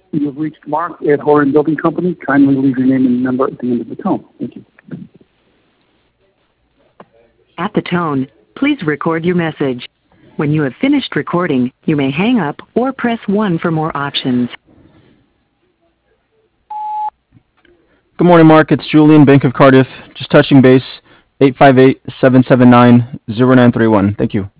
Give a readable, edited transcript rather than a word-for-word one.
You have reached Mark at Horan Building Company. Kindly leave your name and number at the end of the tone. Thank you. At the tone, please record your message. When you have finished recording, you may hang up or press 1 for more options. Good morning, Mark. It's Julian, Bank of Cardiff. Just touching base, 858-779-0931. Thank you.